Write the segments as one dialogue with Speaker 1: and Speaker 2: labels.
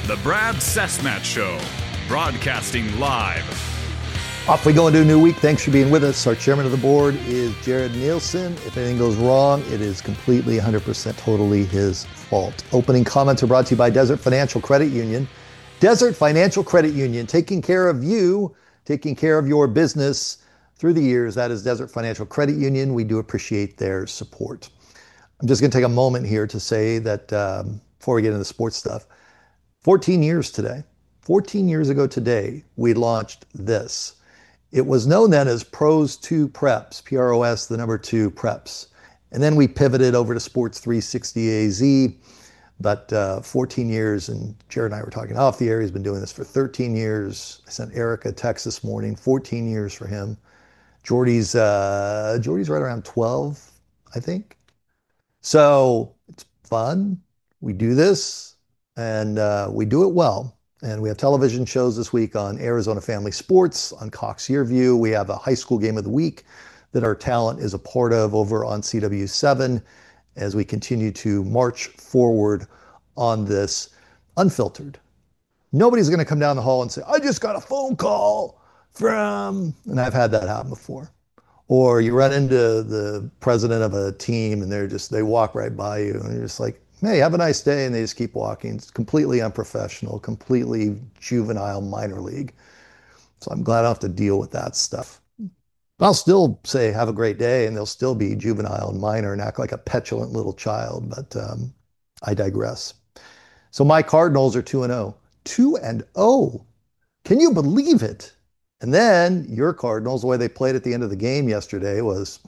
Speaker 1: The Brad Cessmat Show, broadcasting live.
Speaker 2: Off we go into a new week. Thanks for being with us. Our chairman of the board is Jared Nielsen. If anything goes wrong, it is completely 100% totally his fault. Opening comments are brought to you by Desert Financial Credit Union. Desert Financial Credit Union, taking care of you, taking care of your business through the years. That is Desert Financial Credit Union. We do appreciate their support. I'm just going to take a moment here to say that before we get into the sports stuff, 14 years today, 14 years ago today, we launched this. It was known then as Pros 2 Preps, P-R-O-S, the number 2 Preps. And then we pivoted over to Sports 360 AZ. But 14 years, and Jared and I were talking off the air. He's been doing this for 13 years. I sent Eric a text this morning, 14 years for him. Jordy's right around 12, I think. So it's fun. We do this, and we do it well. And we have television shows this week on Arizona Family Sports, on Cox Yearview. We have a high school game of the week that our talent is a part of over on CW7 as we continue to march forward on this unfiltered. Nobody's going to come down the hall and say, I just got a phone call from, and I've had that happen before. Or you run into the president of a team and they walk right by you and you're just like, hey, have a nice day. And they just keep walking. It's completely unprofessional, completely juvenile minor league. So I'm glad I don't have to deal with that stuff. I'll still say, have a great day, and they'll still be juvenile and minor and act like a petulant little child, but I digress. So my Cardinals are 2-0. 2-0. Can you believe it? And then your Cardinals, the way they played at the end of the game yesterday was,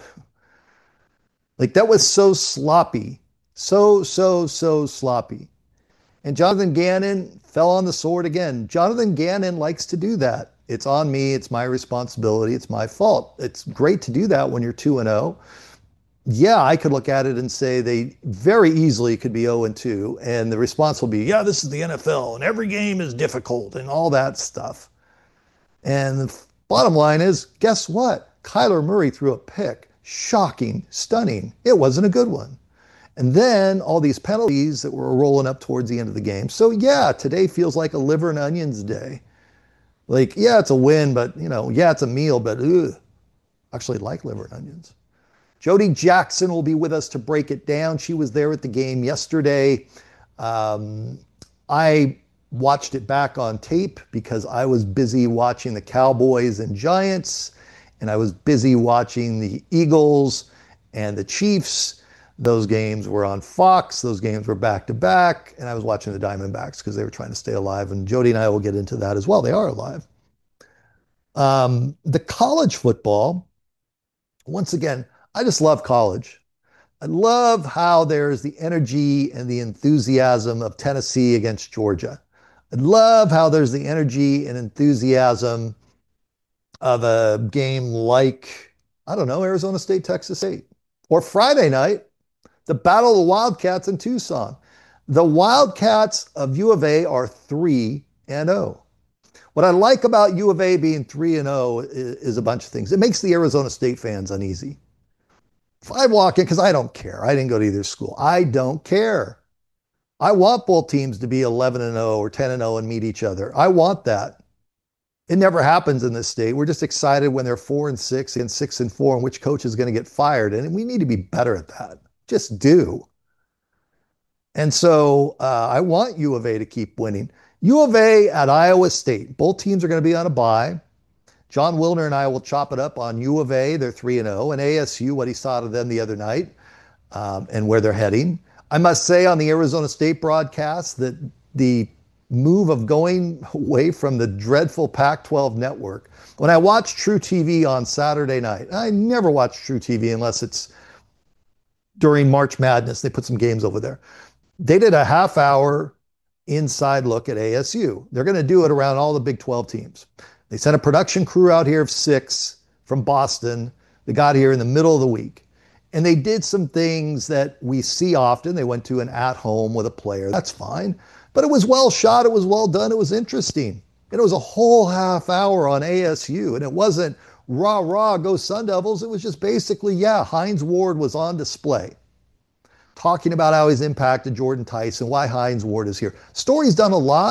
Speaker 2: like, that was so sloppy. So sloppy. And Jonathan Gannon fell on the sword again. Jonathan Gannon likes to do that. It's on me. It's my responsibility. It's my fault. It's great to do that when you're 2-0. Yeah, I could look at it and say they very easily could be 0-2. And the response will be, yeah, this is the NFL and every game is difficult and all that stuff. And the bottom line is, guess what? Kyler Murray threw a pick. Shocking, stunning. It wasn't a good one. And then all these penalties that were rolling up towards the end of the game. So yeah, today feels like a liver and onions day. Like, yeah, it's a win, but, yeah, it's a meal, but actually like liver and onions. Jody Jackson will be with us to break it down. She was there at the game yesterday. I watched it back on tape because I was busy watching the Cowboys and Giants, and I was busy watching the Eagles and the Chiefs. Those games were on Fox. Those games were back-to-back, and I was watching the Diamondbacks because they were trying to stay alive, and Jody and I will get into that as well. They are alive. The college football, once again, I just love college. I love how there's the energy and the enthusiasm of Tennessee against Georgia. I love how there's the energy and enthusiasm of a game like, I don't know, Arizona State, Texas State. Or Friday night, the Battle of the Wildcats in Tucson. The Wildcats of U of A are 3-0. What I like about U of A being 3-0 is a bunch of things. It makes the Arizona State fans uneasy. If I walk in, because I don't care. I didn't go to either school. I don't care. I want both teams to be 11-0 or 10-0 and meet each other. I want that. It never happens in this state. We're just excited when they're 4-6 and 6-4 and which coach is going to get fired. And we need to be better at that. Just do. And so I want U of A to keep winning. U of A at Iowa State. Both teams are going to be on a bye. John Wilner and I will chop it up on U of A. They're 3-0. And ASU, what he saw of them the other night and where they're heading. I must say on the Arizona State broadcast that the move of going away from the dreadful Pac-12 network. When I watch True TV on Saturday night, I never watch True TV unless it's during March Madness. They put some games over there. They did a half-hour inside look at ASU. They're going to do it around all the Big 12 teams. They sent a production crew out here of 6 from Boston. They got here in the middle of the week. And they did some things that we see often. They went to an at-home with a player. That's fine. But it was well shot. It was well done. It was interesting. And it was a whole half hour on ASU. And it wasn't rah, rah, go Sun Devils. It was just basically, yeah, Hines Ward was on display. Talking about how he's impacted Jordan Tyson, why Hines Ward is here. Story's done a lot,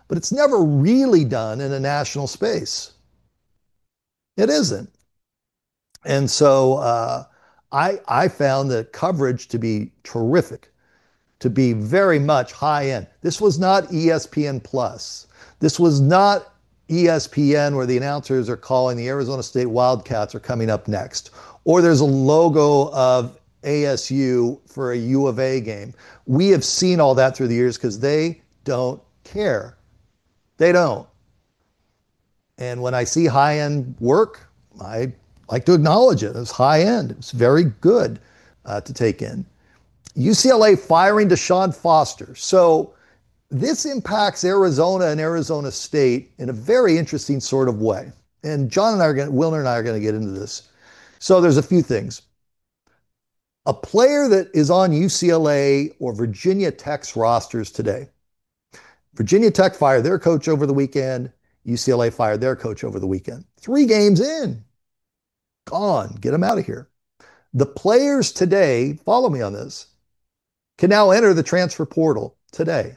Speaker 2: but it's never really done in a national space. It isn't. And so I found the coverage to be terrific, to be very much high end. This was not ESPN Plus. This was not ESPN where the announcers are calling the Arizona State Wildcats are coming up next, or there's a logo of ASU for a U of A game. We have seen all that through the years because they don't care. They don't. And when I see high-end work, I like to acknowledge it. It's high-end. It's very good to take in. UCLA firing Deshaun Foster. So this impacts Arizona and Arizona State in a very interesting sort of way. And Wilner and I are going to get into this. So there's a few things. A player that is on UCLA or Virginia Tech's rosters today. Virginia Tech fired their coach over the weekend. UCLA fired their coach over the weekend. 3 games in. Gone. Get them out of here. The players today, follow me on this, can now enter the transfer portal today.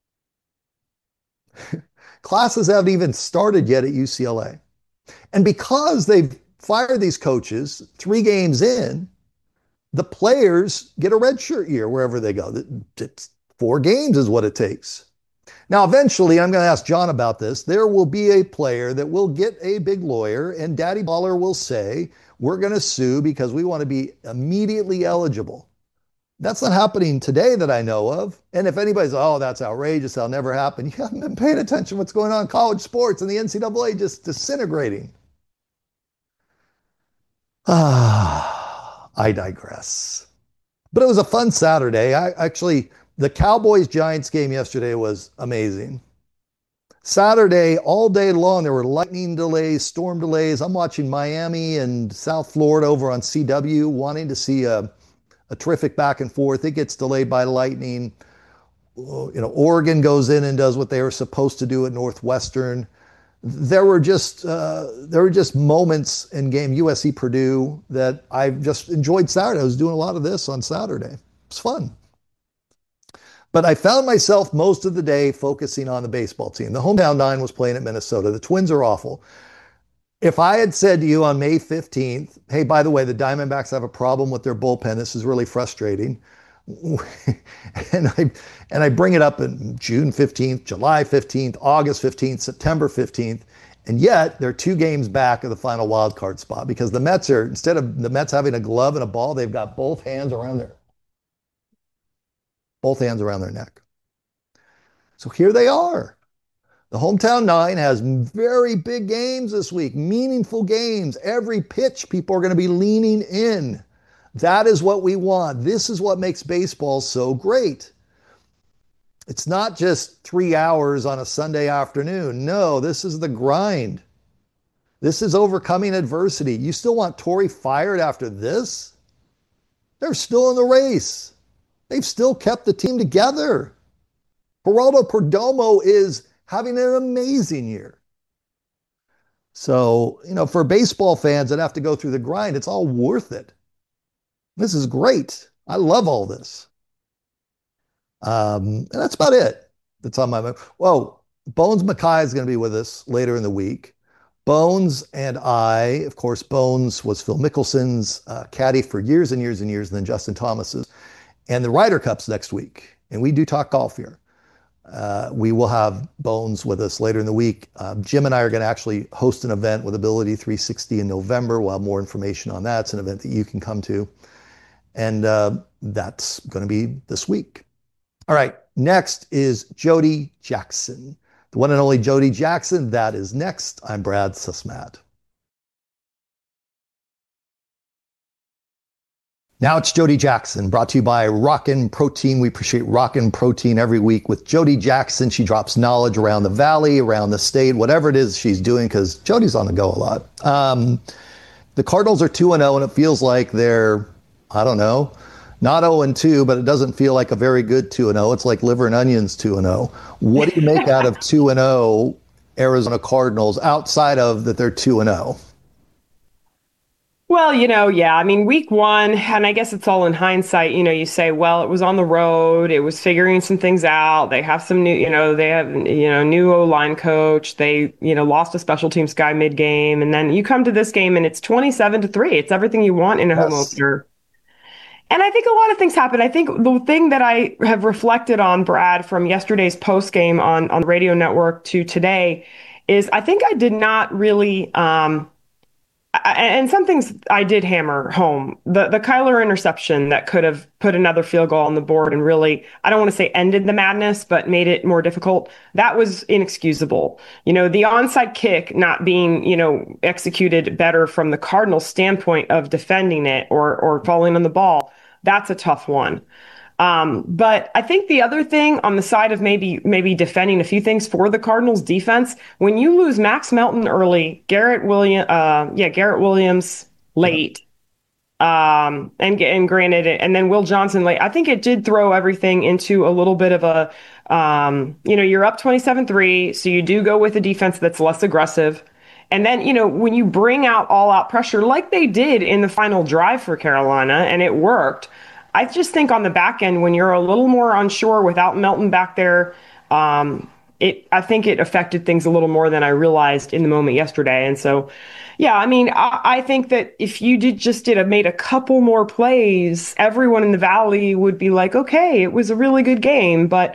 Speaker 2: Classes haven't even started yet at UCLA. And because they've fired these coaches 3 games in, the players get a redshirt year wherever they go. 4 games is what it takes. Now, eventually, I'm going to ask John about this. There will be a player that will get a big lawyer, and Daddy Baller will say, we're going to sue because we want to be immediately eligible. That's not happening today that I know of. And if anybody's, oh, that's outrageous, that'll never happen. You haven't been paying attention to what's going on in college sports and the NCAA just disintegrating. I digress. But it was a fun Saturday. The Cowboys-Giants game yesterday was amazing. Saturday, all day long, there were lightning delays, storm delays. I'm watching Miami and South Florida over on CW, wanting to see a terrific back and forth. It gets delayed by lightning. Oregon goes in and does what they were supposed to do at Northwestern. There were just moments in game USC Purdue that I just enjoyed Saturday. I was doing a lot of this on Saturday. It was fun. But I found myself most of the day focusing on the baseball team. The hometown 9 was playing at Minnesota. The Twins are awful. If I had said to you on May 15th, hey, by the way, the Diamondbacks have a problem with their bullpen. This is really frustrating. and I bring it up in June 15th, July 15th, August 15th, September 15th. And yet they're 2 games back of the final wild card spot because the Mets are, instead of the Mets having a glove and a ball, they've got both hands around their neck. So here they are. The hometown 9 has very big games this week, meaningful games. Every pitch, people are going to be leaning in. That is what we want. This is what makes baseball so great. It's not just 3 hours on a Sunday afternoon. No, this is the grind. This is overcoming adversity. You still want Torrey fired after this? They're still in the race. They've still kept the team together. Geraldo Perdomo is having an amazing year. So, for baseball fans that have to go through the grind, it's all worth it. This is great. I love all this. And that's about it. That's on my mind. Whoa, Bones Mackay is going to be with us later in the week. Bones and I, of course, Bones was Phil Mickelson's caddy for years and years and years, and then Justin Thomas's. And the Ryder Cup's next week. And we do talk golf here. We will have Bones with us later in the week. Jim and I are going to actually host an event with Ability 360 in November. We'll have more information on that. It's an event that you can come to. And that's going to be this week. All right, next is Jody Jackson. The one and only Jody Jackson. That is next. I'm Brad Susmat. Now it's Jody Jackson, brought to you by Rockin' Protein. We appreciate Rockin' Protein every week with Jody Jackson. She drops knowledge around the valley, around the state, whatever it is she's doing, because Jody's on the go a lot. The Cardinals are 2-0, and it feels like they're, I don't know, not 0-2, but it doesn't feel like a very good 2-0. It's like liver and onions 2-0. What do you make out of 2-0 Arizona Cardinals outside of that they're 2-0?
Speaker 3: Well, yeah. I mean, week one, and I guess it's all in hindsight. You say, well, it was on the road. It was figuring some things out. They have some new, they have, new O-line coach. They, lost a special teams guy mid-game. And then you come to this game and it's 27-3. It's everything you want in a home
Speaker 2: Yes.
Speaker 3: opener. And I think a lot of things happen. I think the thing that I have reflected on, Brad, from yesterday's post game on the radio network to today is I think I did not really, and some things I did hammer home. The Kyler interception that could have put another field goal on the board and really, I don't want to say ended the madness, but made it more difficult. That was inexcusable. The onside kick not being, executed better from the Cardinals standpoint of defending it or falling on the ball. That's a tough one. But I think the other thing on the side of maybe defending a few things for the Cardinals defense, when you lose Max Melton early, Garrett Williams late, and granted it, and then Will Johnson late, I think it did throw everything into a little bit of a, you're up 27-3, so you do go with a defense that's less aggressive. And then, when you bring out all out pressure like they did in the final drive for Carolina, and it worked, I just think on the back end, when you're a little more unsure without Melton back there, I think it affected things a little more than I realized in the moment yesterday. And so, yeah, I mean, I think that if you did have made a couple more plays, everyone in the Valley would be like, okay, it was a really good game. But,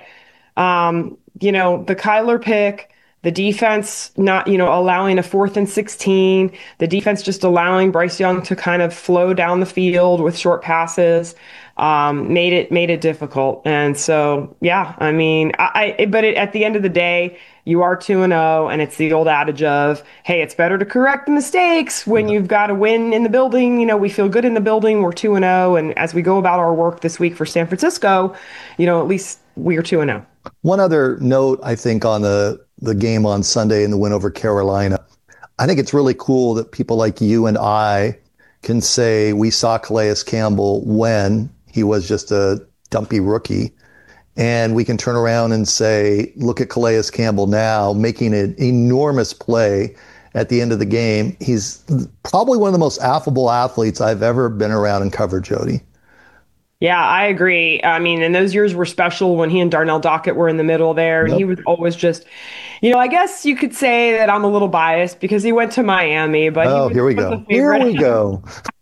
Speaker 3: the Kyler pick, the defense not, allowing a 4th and 16, the defense just allowing Bryce Young to kind of flow down the field with short passes, made it difficult. And so, yeah, I mean, at the end of the day, you are 2-0, and it's the old adage of, hey, it's better to correct the mistakes when you've got a win in the building. We feel good in the building. We're 2-0, and as we go about our work this week for San Francisco, at least we are 2-0.
Speaker 2: One other note, I think, on the game on Sunday and the win over Carolina. I think it's really cool that people like you and I can say we saw Calais Campbell when he was just a dumpy rookie. And we can turn around and say, look at Calais Campbell now making an enormous play at the end of the game. He's probably one of the most affable athletes I've ever been around and covered, Jody.
Speaker 3: Yeah, I agree. I mean, and those years were special when he and Darnell Dockett were in the middle there. And
Speaker 2: Yep.
Speaker 3: he was always just, I guess you could say that I'm a little biased because he went to Miami, but
Speaker 2: Oh,
Speaker 3: he
Speaker 2: here we
Speaker 3: was
Speaker 2: go.
Speaker 3: a
Speaker 2: Here
Speaker 3: favorite.
Speaker 2: we go.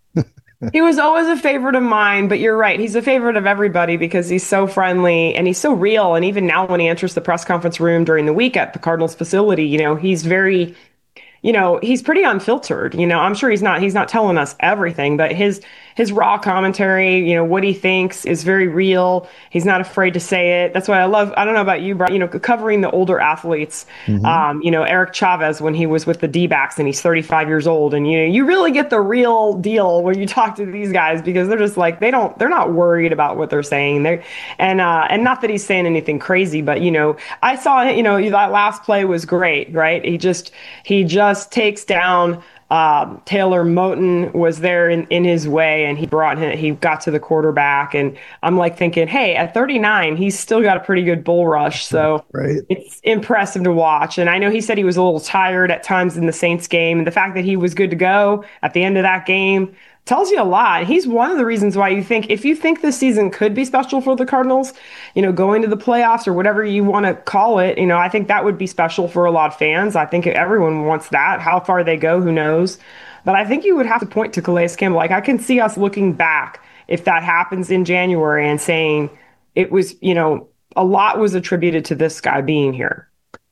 Speaker 3: He was always a favorite of mine, but you're right. He's a favorite of everybody because he's so friendly and he's so real. And even now when he enters the press conference room during the week at the Cardinals facility, he's very he's pretty unfiltered. I'm sure he's not telling us everything, but his raw commentary, what he thinks is very real. He's not afraid to say it. That's why I don't know about you, Brian, covering the older athletes, Eric Chavez when he was with the D-backs and he's 35 years old. And, you really get the real deal when you talk to these guys because they're just like, they're not worried about what they're saying. And not that he's saying anything crazy, but, I saw, that last play was great, right? He just takes down Taylor Moton was there in his way, and he got to the quarterback, and I'm like thinking, hey, at 39, he's still got a pretty good bull rush, so
Speaker 2: Right.
Speaker 3: it's impressive to watch. And I know he said he was a little tired at times in the Saints game, and the fact that he was good to go at the end of that game tells you a lot. He's one of the reasons why if you think this season could be special for the Cardinals, going to the playoffs or whatever you want to call it, I think that would be special for a lot of fans. I think everyone wants that. How far they go, who knows? But I think you would have to point to Calais Campbell. Like I can see us looking back if that happens in January and saying it was, a lot was attributed to this guy being here.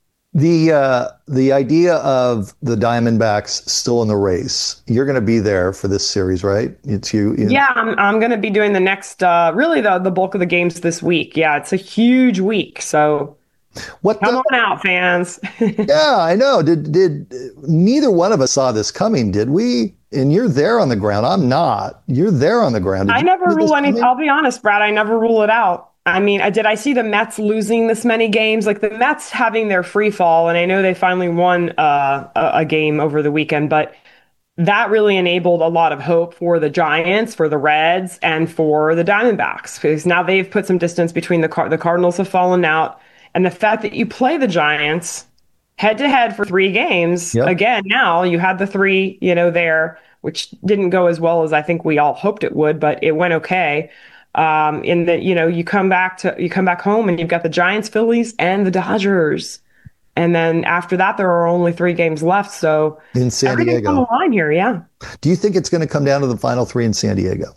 Speaker 2: The idea of the Diamondbacks still in the race. You're going to be there for this series, right? It's you.
Speaker 3: Yeah, I'm going to be doing the next, really the bulk of the games this week. Yeah, it's a huge week, so
Speaker 2: What
Speaker 3: come
Speaker 2: the,
Speaker 3: on out, fans.
Speaker 2: yeah, I know. Did neither one of us saw this coming, did we? And you're there on the ground. I'm not. You're there on the ground. Did
Speaker 3: I
Speaker 2: you
Speaker 3: never
Speaker 2: see this
Speaker 3: rule any.
Speaker 2: coming?
Speaker 3: I'll be honest, Brad. I never rule it out. I mean, did I see the Mets losing this many games? Like the Mets having their free fall, and I know they finally won a game over the weekend, but that really enabled a lot of hope for the Giants, for the Reds, and for the Diamondbacks because now they've put some distance between the Cardinals have fallen out, and the fact that you play the Giants head to head for 3 games
Speaker 2: Yep.
Speaker 3: again. Now you had the 3, there. which didn't go as well as I think we all hoped it would, but it went okay. In that, you come back home and you've got the Giants, Phillies, and the Dodgers. And then after that, there are only 3 games left. So
Speaker 2: in San Diego,
Speaker 3: on the line here, yeah.
Speaker 2: Do you think it's going to come down to the final 3 in San Diego?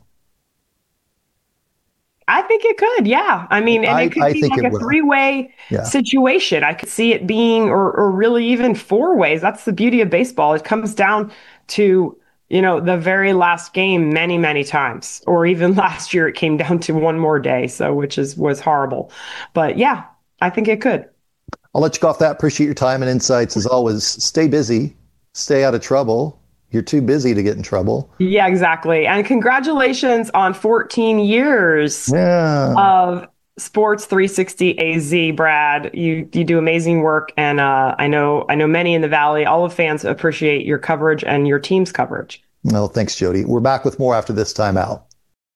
Speaker 3: I think it could, yeah. I mean, and it could be like a 3-way situation. I could see it being, or really even 4 ways. That's the beauty of baseball. It comes down to, the very last game many, many times. Or even last year, it came down to one more day, which was horrible. But yeah, I think it could.
Speaker 2: I'll let you go off that. Appreciate your time and insights. As always, stay busy, stay out of trouble. You're too busy to get in trouble.
Speaker 3: Yeah, exactly. And congratulations on 14 years of Sports 360 AZ, Brad. You do amazing work. And I know many in the Valley, all of fans appreciate your coverage and your team's coverage.
Speaker 2: Well, thanks, Jody. We're back with more after this time out.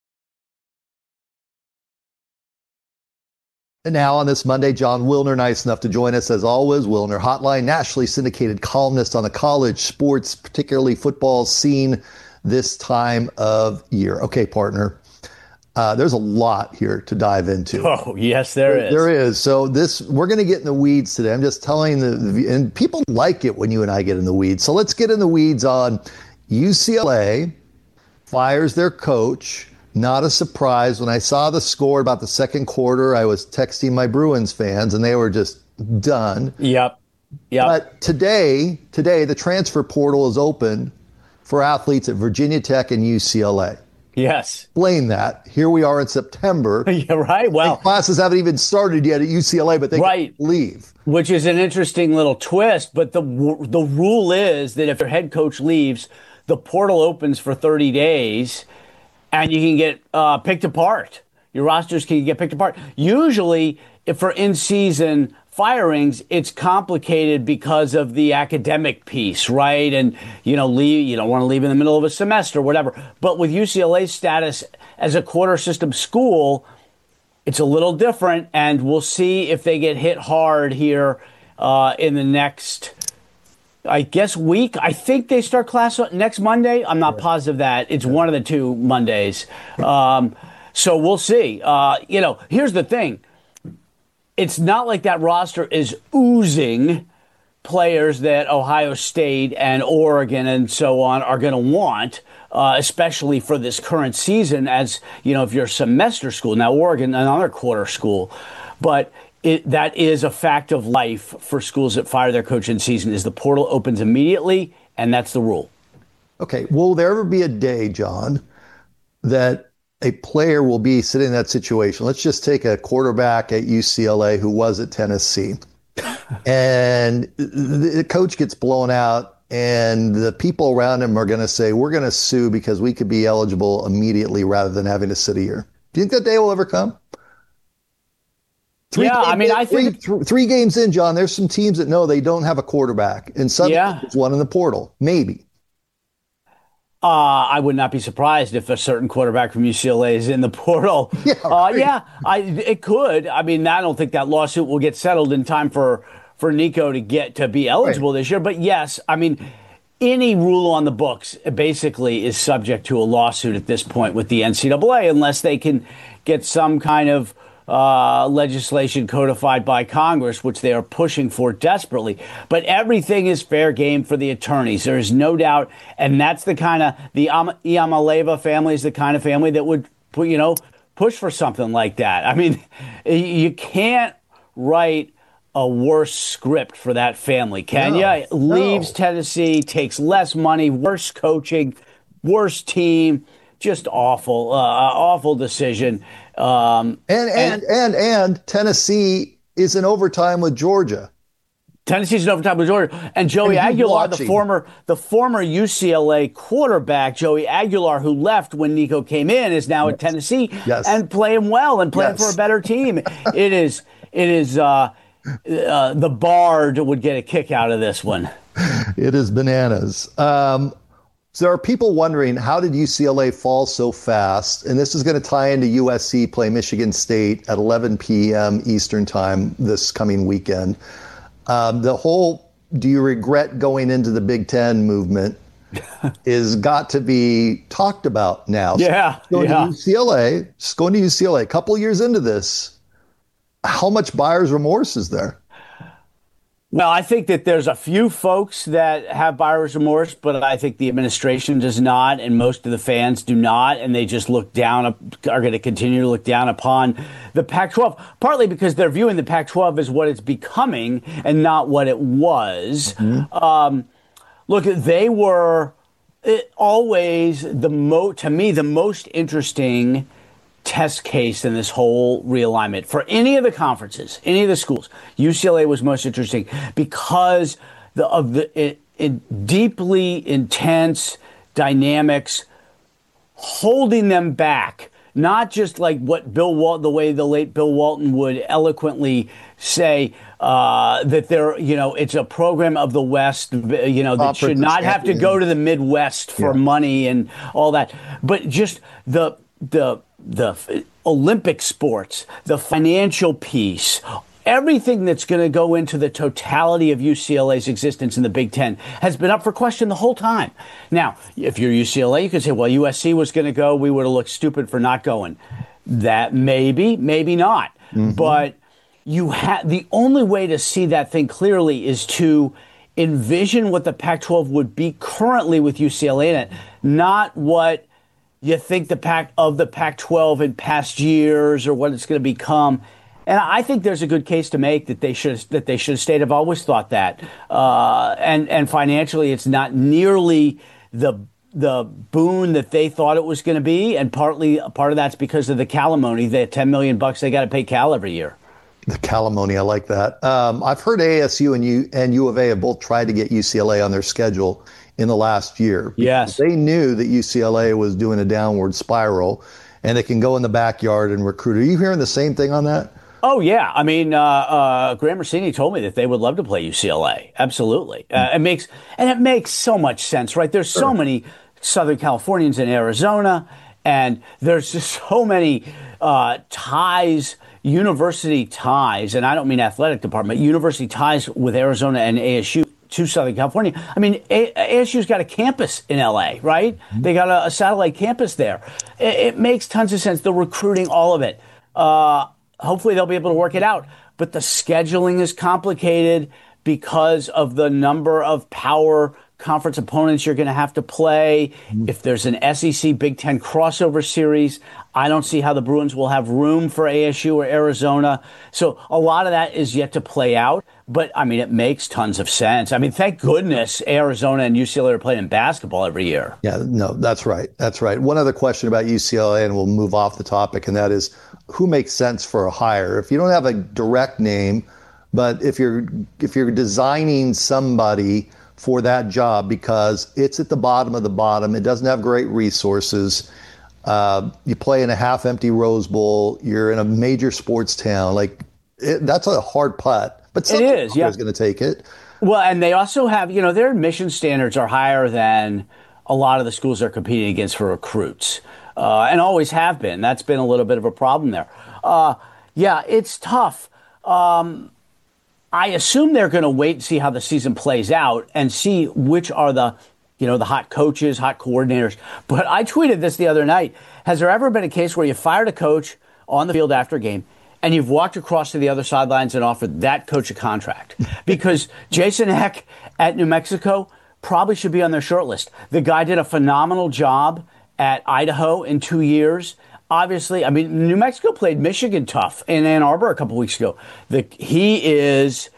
Speaker 2: And now on this Monday, Jon Wilner, nice enough to join us as always. Wilner Hotline, nationally syndicated columnist on the college sports, particularly football scene this time of year. Okay, partner, there's a lot here to dive into.
Speaker 4: Oh, yes, there is.
Speaker 2: There is. So we're going to get in the weeds today. I'm just telling and people like it when you and I get in the weeds. So let's get in the weeds on UCLA fires their coach. Not a surprise. When I saw the score about the second quarter, I was texting my Bruins fans, and they were just done.
Speaker 4: Yep.
Speaker 2: But today, the transfer portal is open for athletes at Virginia Tech and UCLA.
Speaker 4: Yes.
Speaker 2: Blame that. Here we are in September.
Speaker 4: Yeah, right. Well,
Speaker 2: and classes haven't even started yet at UCLA, but they can leave.
Speaker 4: Which is an interesting little twist. But the rule is that if your head coach leaves, the portal opens for 30 days. And you can get picked apart. Your rosters can get picked apart. Usually, if for in-season firings, it's complicated because of the academic piece, right? And, you don't want to leave in the middle of a semester, whatever. But with UCLA's status as a quarter system school, it's a little different. And we'll see if they get hit hard here in the next week. I think they start class next Monday. I'm not positive that. It's one of the 2 Mondays. So we'll see. Here's the thing. It's not like that roster is oozing players that Ohio State and Oregon and so on are going to want, especially for this current season as, if you're a semester school. Now, Oregon, another quarter school. But that is a fact of life for schools that fire their coach in season is the portal opens immediately, and that's the rule.
Speaker 2: Okay. Will there ever be a day, John, that a player will be sitting in that situation? Let's just take a quarterback at UCLA who was at Tennessee, and the coach gets blown out, and the people around him are going to say, we're going to sue because we could be eligible immediately rather than having to sit a year. Do you think that day will ever come? I think 3 games in, John, there's some teams that know they don't have a quarterback, and suddenly there's one in the portal. Maybe.
Speaker 4: I would not be surprised if a certain quarterback from UCLA is in the portal. It could. I mean, I don't think that lawsuit will get settled in time for Nico to be eligible this year. But yes, I mean, any rule on the books basically is subject to a lawsuit at this point with the NCAA, unless they can get some kind of legislation codified by Congress, which they are pushing for desperately. But everything is fair game for the attorneys. There is no doubt. And that's the kind of, the Iamaleva family is the kind of family that would, push for something like that. I mean, you can't write a worse script for that family, can you? Leaves Tennessee, takes less money, worse coaching, worse team, just awful, awful decision.
Speaker 2: And Tennessee is in overtime with Georgia.
Speaker 4: Tennessee's in overtime with Georgia. And Joey Aguilar, the former UCLA quarterback, Joey Aguilar, who left when Nico came in, is now at Tennessee and playing well and playing for a better team. It is the Bard would get a kick out of this one.
Speaker 2: It is bananas. So there are people wondering, how did UCLA fall so fast? And this is going to tie into USC play Michigan State at 11 p.m. Eastern time this coming weekend. The whole, do you regret going into the Big Ten movement? is got to be talked about now.
Speaker 4: Yeah,
Speaker 2: so going to UCLA, just going to UCLA, a couple of years into this, how much buyer's remorse is there?
Speaker 4: Well, I think that there's a few folks that have buyer's remorse, but I think the administration does not, and most of the fans do not, and they just are going to continue to look down upon the Pac-12, partly because they're viewing the Pac-12 as what it's becoming and not what it was. Mm-hmm. Look, they were always to me, the most interesting test case in this whole realignment for any of the conferences, any of the schools. UCLA was most interesting because of the deeply intense dynamics holding them back. Not just like what the way the late Bill Walton would eloquently say that it's a program of the West, that should not have to go to the Midwest for money and all that, but just the Olympic sports, the financial piece, everything that's going to go into the totality of UCLA's existence in the Big Ten has been up for question the whole time. Now, if you're UCLA, you could say, well, USC was going to go. We would have looked stupid for not going. That maybe not. Mm-hmm. But the only way to see that thing clearly is to envision what the Pac-12 would be currently with UCLA in it, not what you think the Pac-12 in past years or what it's going to become. And I think there's a good case to make that they should have stayed. I've always thought that. And financially, it's not nearly the boon that they thought it was going to be. And part of that's because of the Calimony, the $10 million they got to pay Cal every year.
Speaker 2: The Calimony, I like that. I've heard ASU and U of A have both tried to get UCLA on their schedule in the last year.
Speaker 4: Yes.
Speaker 2: They knew that UCLA was doing a downward spiral, and they can go in the backyard and recruit. Are you hearing the same thing on that?
Speaker 4: Oh, yeah. I mean, Graham Rossini told me that they would love to play UCLA. Absolutely. It makes so much sense, right? There's so many Southern Californians in Arizona, and there's just so many ties, university ties, and I don't mean athletic department, university ties with Arizona and ASU to Southern California. I mean, ASU's got a campus in LA, right? Mm-hmm. They got a satellite campus there. It makes tons of sense. The recruiting, all of it. Hopefully they'll be able to work it out. But the scheduling is complicated because of the number of power conference opponents you're going to have to play. Mm-hmm. If there's an SEC Big Ten crossover series, I don't see how the Bruins will have room for ASU or Arizona. So a lot of that is yet to play out. But, I mean, it makes tons of sense. I mean, thank goodness Arizona and UCLA are playing basketball every year.
Speaker 2: Yeah, no, that's right. That's right. One other question about UCLA, and we'll move off the topic, and that is who makes sense for a hire? If you don't have a direct name, but if you're designing somebody for that job because it's at the bottom of the bottom, it doesn't have great resources, you play in a half-empty Rose Bowl, you're in a major sports town, that's a hard putt. But somebody's going to take it.
Speaker 4: Well, and they also have, their admission standards are higher than a lot of the schools they're competing against for recruits, and always have been. That's been a little bit of a problem there. It's tough. I assume they're going to wait and see how the season plays out and see which are the hot coaches, hot coordinators. But I tweeted this the other night. Has there ever been a case where you fired a coach on the field after a game and you've walked across to the other sidelines and offered that coach a contract? Because Jason Heck at New Mexico probably should be on their short list. The guy did a phenomenal job at Idaho in 2 years. Obviously, I mean, New Mexico played Michigan tough in Ann Arbor a couple weeks ago. He is,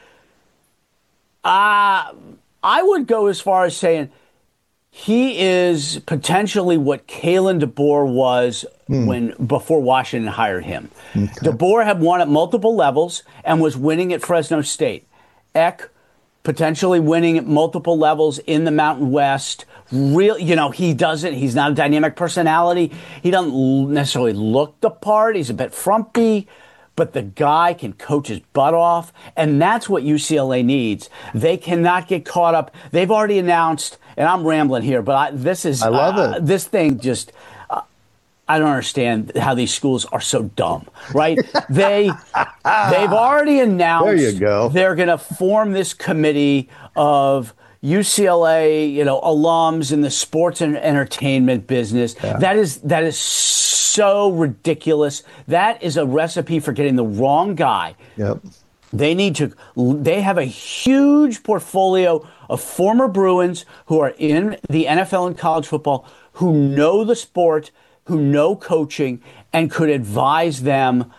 Speaker 4: I would go as far as saying he is potentially what Kalen DeBoer was before Washington hired him. Okay. DeBoer had won at multiple levels and was winning at Fresno State. Eck potentially winning at multiple levels in the Mountain West. He's not a dynamic personality. He doesn't necessarily look the part. He's a bit frumpy, but the guy can coach his butt off, and that's what UCLA needs. They cannot get caught up. They've already announced, and I'm rambling here, but I love it. This thing just, I don't understand how these schools are so dumb, right? They've already announced
Speaker 2: there you go.
Speaker 4: They're going to form this committee of UCLA, alums in the sports and entertainment business. Yeah. That is so ridiculous. That is a recipe for getting the wrong guy.
Speaker 2: Yep.
Speaker 4: They have a huge portfolio of former Bruins who are in the NFL and college football, who know the sport, who know coaching, and could advise them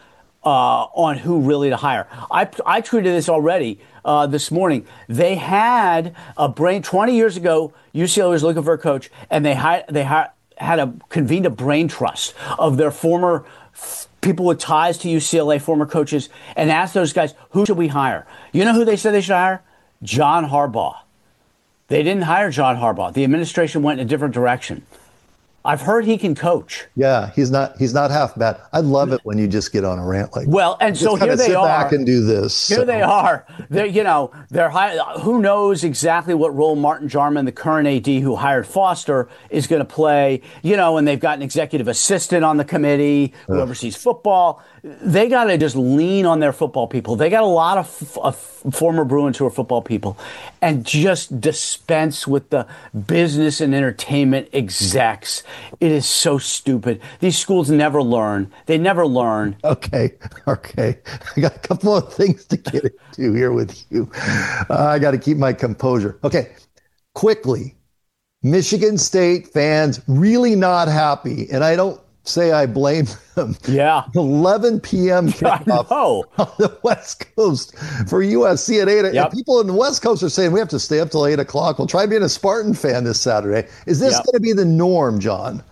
Speaker 4: on who really to hire. I tweeted this already this morning. They had 20 years ago, UCLA was looking for a coach, and they convened a brain trust of their former people with ties to UCLA, former coaches, and asked those guys, who should we hire? You know who they said they should hire? John Harbaugh. They didn't hire John Harbaugh. The administration went in a different direction. I've heard he can coach.
Speaker 2: Yeah, he's not half bad. I love it when you just get on a rant like
Speaker 4: well, and so here they are.
Speaker 2: Sit back and do this.
Speaker 4: Here they are. They're who knows exactly what role Martin Jarman, the current AD who hired Foster, is going to play. And they've got an executive assistant on the committee who oversees football. They got to just lean on their football people. They got a lot of former Bruins who are football people, and just dispense with the business and entertainment execs. It is so stupid. These schools never learn. They never learn.
Speaker 2: Okay. I got a couple of things to get into here with you. I got to keep my composure. Okay, quickly. Michigan State fans really not happy, and I don't say I blame them.
Speaker 4: Yeah.
Speaker 2: 11 p.m. kickoff on the West Coast for USC at 8.
Speaker 4: Yep.
Speaker 2: People in the West Coast are saying we have to stay up till 8 o'clock. We'll try being a Spartan fan this Saturday. Is this going to be the norm, John?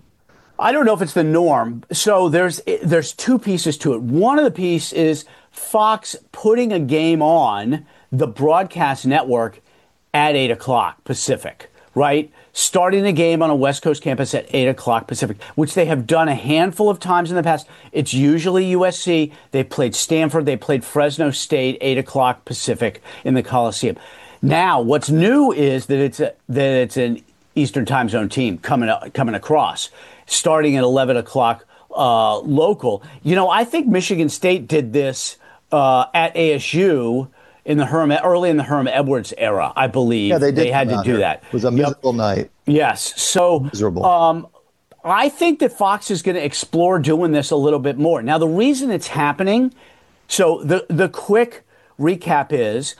Speaker 4: I don't know if it's the norm. So there's two pieces to it. One of the piece is Fox putting a game on the broadcast network at 8 o'clock Pacific, right? Starting a game on a West Coast campus at 8 o'clock Pacific, which they have done a handful of times in the past. It's usually USC. They played Stanford. They played Fresno State, 8 o'clock Pacific in the Coliseum. Now, what's new is that it's an Eastern time zone team coming across, starting at 11 o'clock local. I think Michigan State did this at ASU early in the Herm Edwards era, I believe.
Speaker 2: Yeah, they
Speaker 4: had to do that.
Speaker 2: It was a miserable night.
Speaker 4: Yes. So miserable. I think that Fox is going to explore doing this a little bit more. Now, the reason it's happening, so the quick recap is,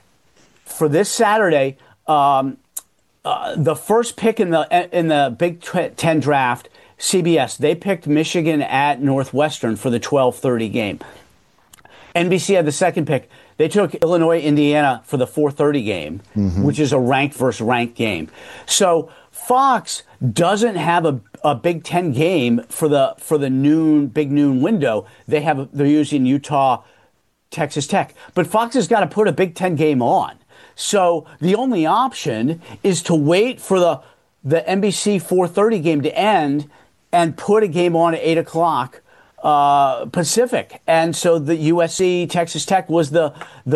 Speaker 4: for this Saturday, the first pick in the Big Ten draft, CBS, they picked Michigan at Northwestern for the 12:30 game. NBC had the second pick. They took Illinois, Indiana for the 4:30 game, which is a ranked versus ranked game. So Fox doesn't have a Big Ten game for the big noon window. They're using Utah, Texas Tech, but Fox has got to put a Big Ten game on. So the only option is to wait for the NBC 4:30 game to end and put a game on at 8 o'clock Pacific. And so the USC Texas Tech was the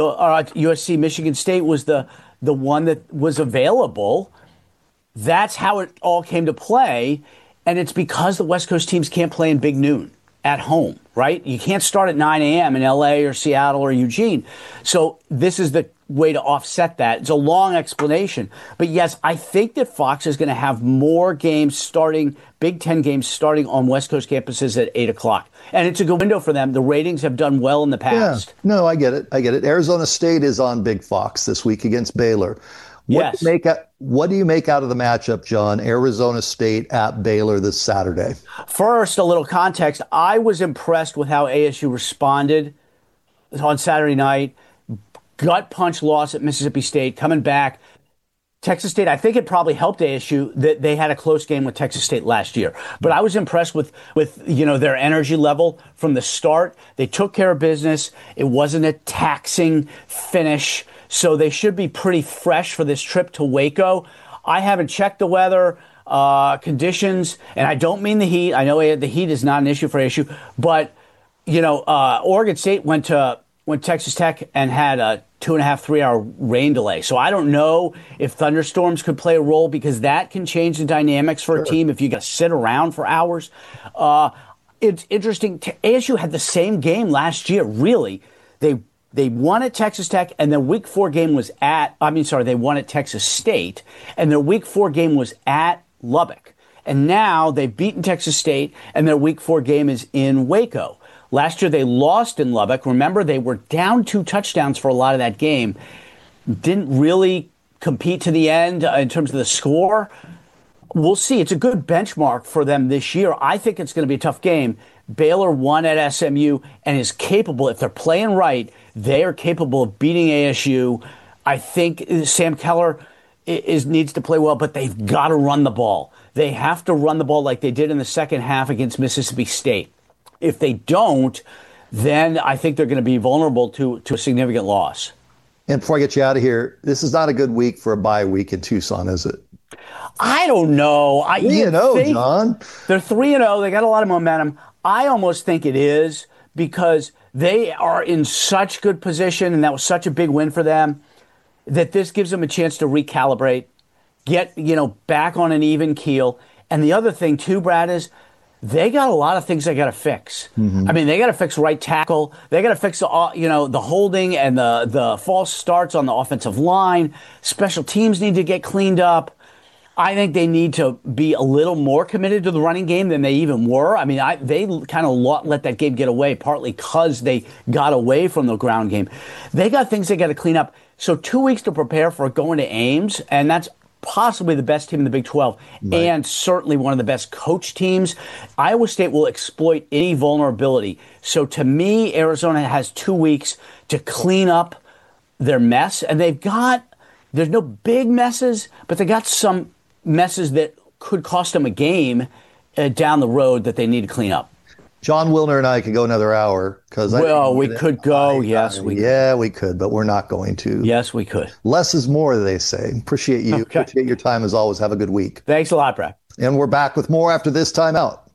Speaker 4: USC Michigan State was the one that was available. That's how it all came to play. And it's because the West Coast teams can't play in big noon at home, right? You can't start at 9 a.m. in LA or Seattle or Eugene. So this is the way to offset that. It's a long explanation. But yes, I think that Fox is going to have more games starting, Big Ten games starting on West Coast campuses at 8 o'clock. And it's a good window for them. The ratings have done well in the past.
Speaker 2: Yeah. No, I get it. Arizona State is on Big Fox this week against Baylor. What do you make out of the matchup, John? Arizona State at Baylor this Saturday.
Speaker 4: First, a little context. I was impressed with how ASU responded on Saturday night. Gut punch loss at Mississippi State, coming back. Texas State, I think it probably helped ASU that they had a close game with Texas State last year. But I was impressed with their energy level from the start. They took care of business. It wasn't a taxing finish. So they should be pretty fresh for this trip to Waco. I haven't checked the weather conditions, and I don't mean the heat. I know the heat is not an issue for ASU, but Oregon State went Texas Tech and had a 2.5, 3 hour rain delay. So I don't know if thunderstorms could play a role, because that can change the dynamics for a team if you got to sit around for hours. It's interesting. ASU had the same game last year, really. They They won at Texas Tech, and their week 4 game was they won at Texas State, and their week 4 game was at Lubbock. And now they've beaten Texas State, and their week 4 game is in Waco. Last year they lost in Lubbock. Remember, they were down 2 touchdowns for a lot of that game. Didn't really compete to the end in terms of the score. We'll see. It's a good benchmark for them this year. I think it's going to be a tough game. Baylor won at SMU and is capable, if they're playing right, they are capable of beating ASU. I think Sam Keller needs to play well, but they've got to run the ball. They have to run the ball like they did in the second half against Mississippi State. If they don't, then I think they're going to be vulnerable to a significant loss.
Speaker 2: And before I get you out of here, this is not a good week for a bye week in Tucson, is it?
Speaker 4: I don't know.
Speaker 2: 3-0, John.
Speaker 4: They're 3-0. They got a lot of momentum. I almost think it is because they are in such good position, and that was such a big win for them, that this gives them a chance to recalibrate, get back on an even keel. And the other thing, too, Brad, is they got a lot of things they got to fix. Mm-hmm. I mean, they got to fix right tackle. They got to fix the holding and the false starts on the offensive line. Special teams need to get cleaned up. I think they need to be a little more committed to the running game than they even were. I mean, they kind of let that game get away, partly because they got away from the ground game. They got things they got to clean up. So 2 weeks to prepare for going to Ames, and that's possibly the best team in the Big 12, right, and certainly one of the best coach teams. Iowa State will exploit any vulnerability. So to me, Arizona has 2 weeks to clean up their mess, and there's no big messes, but they got some messes that could cost them a game down the road that they need to clean up.
Speaker 2: John Wilner and I could go another hour because
Speaker 4: we could go. Yes, we could.
Speaker 2: Yeah, we could, but we're not going to.
Speaker 4: Yes, we could.
Speaker 2: Less is more, they say. Appreciate you. Okay. Appreciate your time as always. Have a good week.
Speaker 4: Thanks a lot, Brad.
Speaker 2: And we're back with more after this timeout.